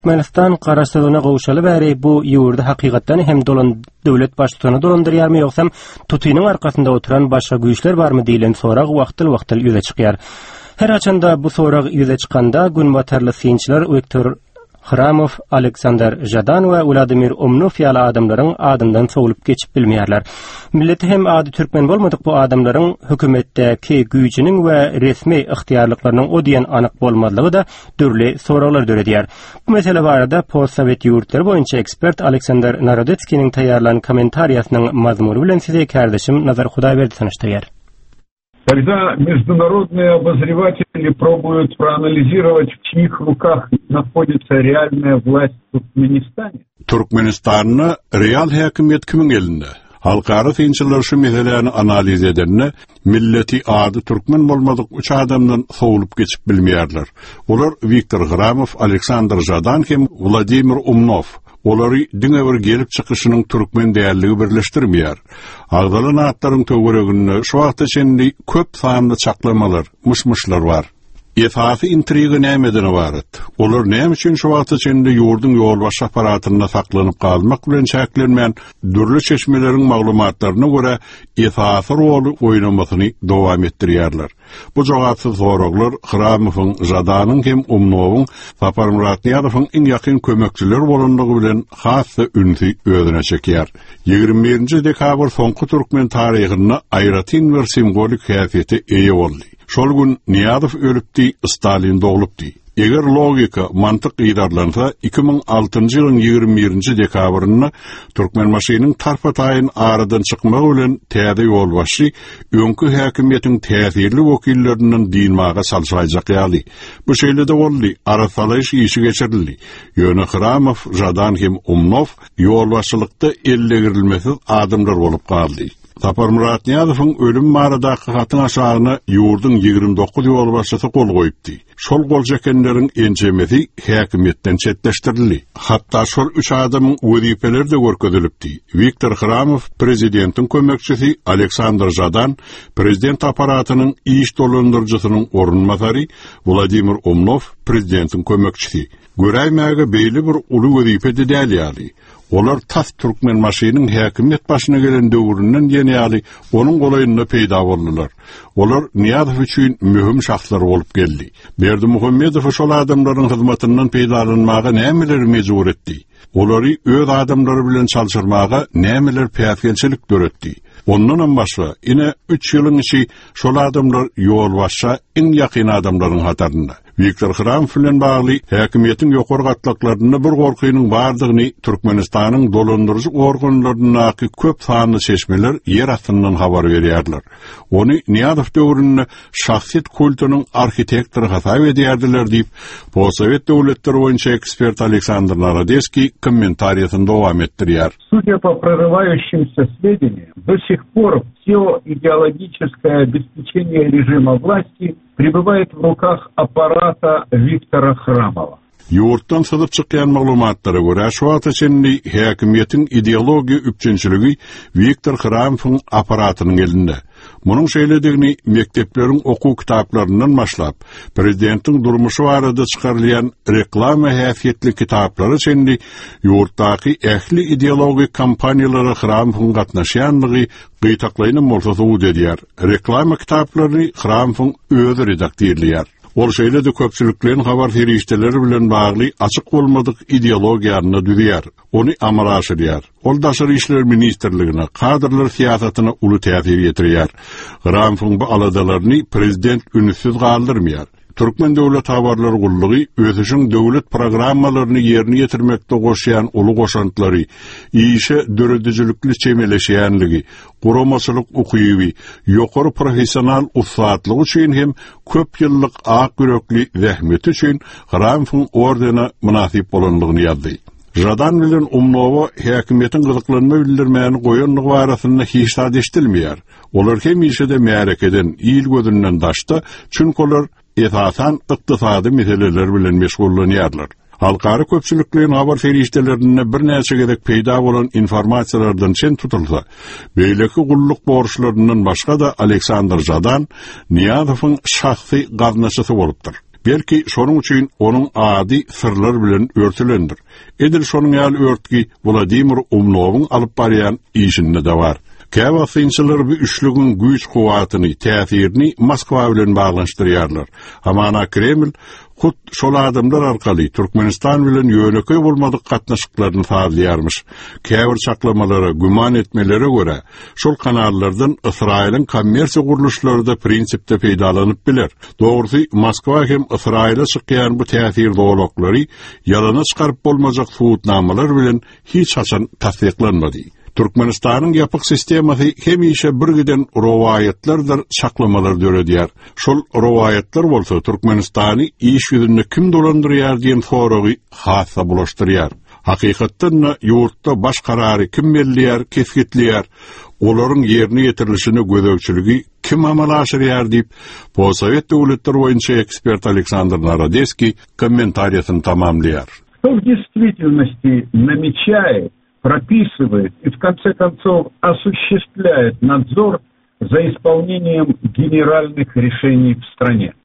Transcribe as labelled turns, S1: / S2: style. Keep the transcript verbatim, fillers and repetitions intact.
S1: Türkmenistan qarasylığına gowşaly bäri bu ýurda hakykatdan hem dolan döwlet başlygyny dolandyrýarmy ýoksam tutynyň arkasynda oturan başga güýçler barmy diýilen sorag wagtyl-wagtyl ýüze çykýar. Her açanda bu sorag ýüze çykanda gün batarly synçylar Viktor Khramov, Aleksandr Jadan we Vladimir Umnov ýaly adamlaryň adından sowlup geçip bilmeýärler. Milleti hem ady türkmen bolmadyk bu adamlaryň hökümetdäki güýjiniň we resmi ihtiýarlyklarynyň o diýen anyk bolmadygy da dürli soraglar döredýär. Bu mesele barada post-sowet ýurtlary boýunça ekspert Aleksandr Narodetskiň taýýarlanan kommentariýasynyň mazmuny bilen size kardeşim Nazar Hudaýberdi tanıştyrýar.
S2: Когда международные обозреватели пробуют проанализировать, в чьих руках находится реальная власть в Туркменистане.
S3: Turkmenistan'ı real hakimiyet kimin elinde? Halkara tinçiler şu meselelerini analiz edenine milleti adı Türkmen bolmadyk üç adamdan sowlup geçip bilmeýärler. Olar Viktor Khramov, Aleksandr Jadan hem Vladimir Umnov. Olary diňe bir gelip çykyşynyň türkmen däýerligi birleşdirmeýär. Agdalan atlaryň töwereginde şu wagtda çenli köp sanly çaklamalar, mışmışlar bar. Efafi intriga nämeden ibaret? Olar näme üçin şu wagtda çenli ýurdun ýolbaş aparatyna saklanyp galmak bilen çäklenmän dürli çeşmeleriň maglumatlaryna görä efafi rol oýnamasyny dowam etdirýärler. Bu jogapsyz soraglar Khramowyň, Jadanyň hem Umnowyň, Saparmuratniýadowyň iň ýakyn kömekçileri bolandygy bilen hasy ünsi özüne çekýär. ýygrimi birinji dekabr soňky türkmen taryhyna aýratyn bir simbolik häsiýeti eýe boldy. Şol gün Niýazow ölüpdi, Stalin dogulupdy. Eger logika, mantyk ýydarlansa, iki ming altynjy ýylyň ýygrimi birinji dekabrynda türkmen maşynyň tarpataýyn aradan çykmagy bilen täze ýolbaşy öňkü häkimiýetiň täsirli wekillerinden diýilmäge salşajak ýaly. Bu şeýlede boldy, arasalaş işi geçirildi. Ýöne Khramov, Jadan hem Umnov ýolbaşçylykda ellegirilmesiz adamlar bolup galdy. Saparmuratniýadowyň ölüm maradaky hatyň aşagyna ýurdun ýygrimi dokuz ýolbaşçysy kol goýupdy. Şol gol çekenleriň enjemesi häkimiýetden çetleşdirildi. Hatda şol üç adamyň wezipeleri de görkezilipdi. Viktor Khramov, prezidentiň kömekçisi, Aleksandr Jadan, prezident aparatynyň iş dolandyrjysynyň orunmasary, Vladimir Umnov, prezidentiň kömekçisi. Göräýmäge beýli bir uly wezipe dälýärdi. Olar tas türkmen maşynyň häkimiýet başyna gelen döwründen ýene onuň golaýyna peýda boldylar. Olar Niýazow üçin mühim şahslar bolup geldi. Berdimuhammedow şol adamlaryň hyzmatyndan peýdalanmaga nämeler mejbur etdi? Olary öz adamlary bilen çalşyrmaga nämeler päýtgençilik döretdi? Ondan başga ine üç ýylyň içi şol adamlar ýol başa iň ýakyn adamlaryň hatarynda. Viktor Khramov bilen bagly häkimiýetiň ýokary gatlaklaryna bir gorkynyň bardygyny Türkmenistanyň dolandyrjy organlarynyňky köp sanly çeşmeler yer astyndan habar berýärler. Ony Niýazow döwründe şahsiýet kulturynyň arxitektory hasap edýärdiler diýip post-sowet döwletleri boýunça ekspert Aleksandr Narodetskiň kommentariýasyny dowam etdirýär.
S2: Судя по прорывающимся сведениям, до сих пор все идеологическое обеспечение режима власти пребывает в руках аппарата Виктора Khramova.
S3: Ýurtdan syzyp çykýan maglumatlara görä şu wagtda çenli häkimiýetiň ideologiýa üpçünçiligi Viktor Khramowyň aparatynyň elinde. Munyň şeýledigini mektepleriň okuw kitaplarynyň başlap, prezidentiň durmuşy barada çykarylýan reklama häsiýetli kitaplary çenli ýurtdaky ähli ideologiýa kampaniýalary Khramowyň gatnaşýanlygy gyýtaklaýyny bolsa edýär. Reklama kitaplaryny Khramowyň özü redaktorlýar. Ol şeýle-de köpçüliklerin habar ferişteleri bilen bagly açyk bolmadyk ideologiýany düzýär. Ony amala aşyrýar. Ol daşary işler ministrligine, kadrlar siýasatyna uly täsir ýetirýär. Khramowyň bu aladalaryny prezident ünsiz galdyrmaýar. Türkmen döwlet habarlary gullugy özüniň döwlet programmalaryny ýerine ýetirmekde goşýan uly goşantlary, işe döredijilikli çemeleşýänligi, guramaçylyk ukyby, ýokary professional usatlygy üçin hem köp ýyllyk ak yürekli zähmeti üçin Khramowyň ordena münasip bolanlygyny ýazdy. Jadan bilen Umnowa häkimiýetiň gyzyklanma bildirmäni goýanlygy barasynda hiç tad eşdilmeýär. Olar hem işede märekeden, ýyl gözünden daşdy, çünki olar esasan ykdysady meseleler bilen meşgullanýarlar. Halkara köpçüliklerin habar feriştelerine bir näçe gedek peýda bolan informasiýalardan çen tutulsa, beýleki gulluk borçlarından başga da Aleksandr Jadan Niýazowyň şahsy gaznaçysy bolupdyr. Belki şonuň üçin onuň ady sırlar bilen örtülendir. Edil şonuň ýaly örtgi Vladimir Umnowyň alyp barýan işinde de bar. Käwa synçylar bu üçlügün güýç kuwatyny, täsirini Moskwa bilen baglanşdyrýarlar. Amana Kreml hut şol adamlar arkaly Türkmenistan bilen ýöneköy bolmadyk gatnaşyklaryny taýýarmyş. Käbir çaklamalara, güman etmelere göre şol kanallardan Israýlyň kommersiýa guruluşlary da prinsipde peýdalanyp biler. Dogrusy Moskwa hem Israýla çykýan bu täsir dowlatlary ýalana çykaryp bolmajak suwutnamalar bilen hiç haçan tasdiklanmady. Türkmenistanyň ýapyk sistemasy hemişe birgiden rowaýatlardyr, çaklamalar döredýär. Şol rowaýatlar bolsa Türkmenistany iş ýüzünde kim dolandyrýar diýen soragy hassa bulaşdyrýar. Hakykatdan ýurtda baş karary kim belliýär, kesgitliýär, olaryň ýerine ýetirilişine gözegçiligi kim amal aşyrýar diýip, Posowet döwletleri boýunça ekspert Aleksandr Narodeski kommentariýasyny tamamlaýar.
S2: Кто в действительности намечает, прописывает и в конце концов осуществляет надзор за исполнением генеральных решений в стране.